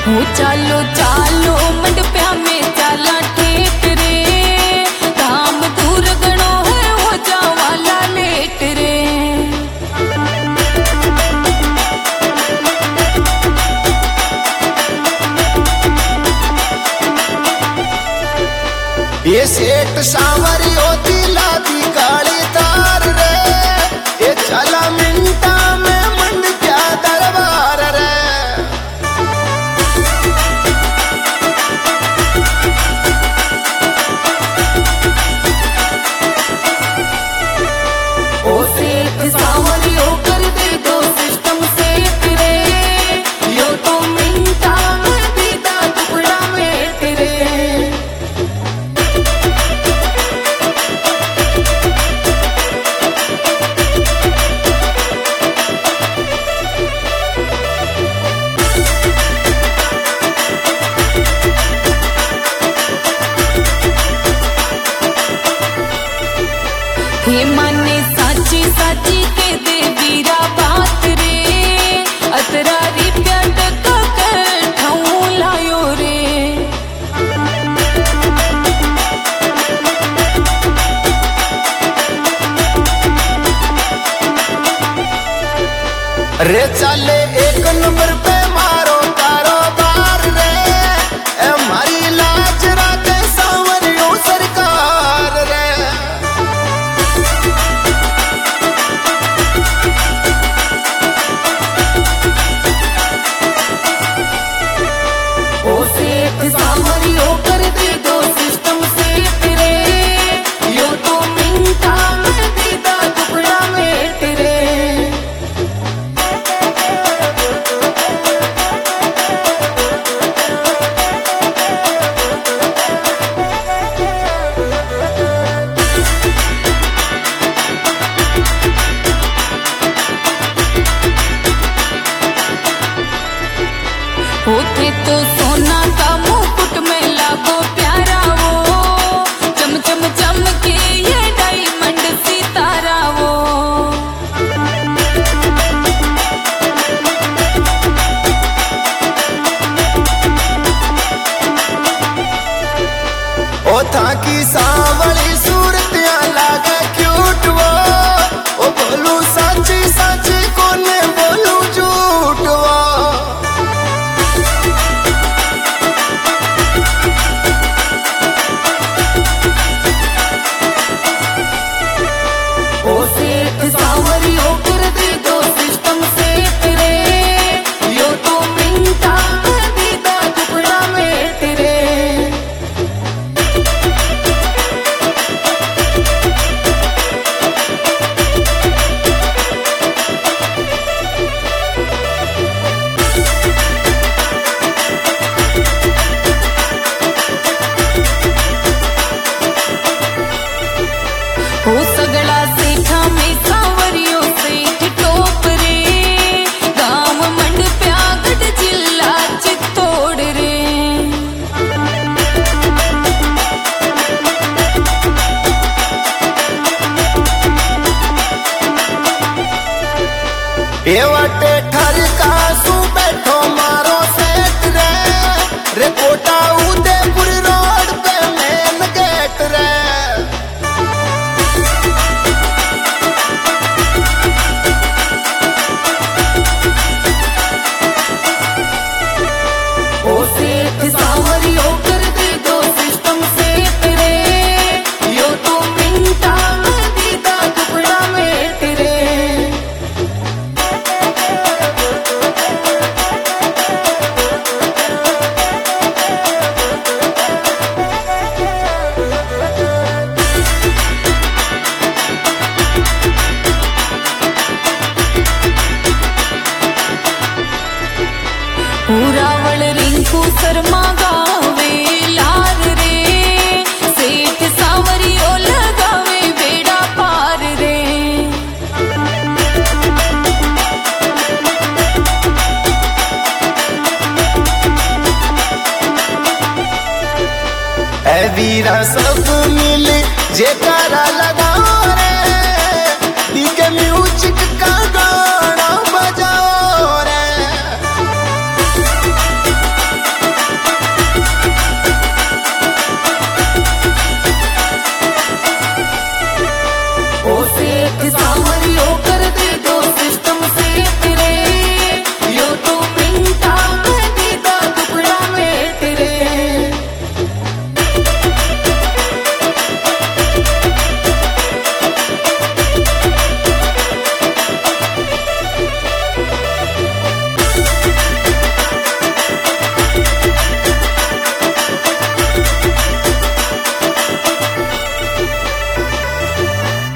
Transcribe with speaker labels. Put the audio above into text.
Speaker 1: हो चालो चालो मंडप्या में चाला ठेठ रे, धाम दूर गणो है हो जावाला लेट रे।
Speaker 2: ये सेठ सांवरी होती लादी काली तार रे, ये चला मिंटा में मंडप्या दरबार रे।
Speaker 1: ओ सेठ सांवरी होकर दे दो सिस्टम सेठ रे, यो तो मिंटा में दीदा टुकड़ा मेट रे। हे माने साची साची के दे बीरा बात रे, अतरा रिप्या टका कर ठाऊं लायो रे।
Speaker 2: रे चले एक नंबर पे मारो कारोबार रे, ए मारी लाज राते सांवरियों सरकार रे।
Speaker 1: ओ सेठ सांवरी होकर दे दो सिस्टम सेठ रे, यो तो मिंटा में दीदा टुकड़ा मेट रे। होते तो सोना का मुकुट में लागो प्यारा वो, चम चम चमके ये डायमंड सितारा वो।
Speaker 2: ओ था की सांवली सूरतियां लागे क्यूट वो, ओ बोलू साची साची कोने बोलू झूठ वो।
Speaker 1: ओ सेठ सांवरी होकर दे दो सिस्टम सेठ रे, यो तो मिंटा में दीदा टुकड़ा मेट रे। हो सगड़ा सेठा में सांवरियों सेठ टोप रे, गांव मंडप्या गढ़ जिला चित्तौड़ रे।
Speaker 2: ये वाटे ठलका सू बैठो मारो सेठ रे, रे कोटा उदयपुर रोड पे मेन गेट रे।
Speaker 1: ओ सेठ सांवरी होकर दे दो सिस्टम सेठ रे, यो तो मिंटा में दीदा टुकड़ा मेट रे। रावण रिंकू शर्मा गावे लार रे, सेठ सांवरियो लगावे बेड़ा पार रे।
Speaker 2: ए वीरा सब मिल जेकारा लगा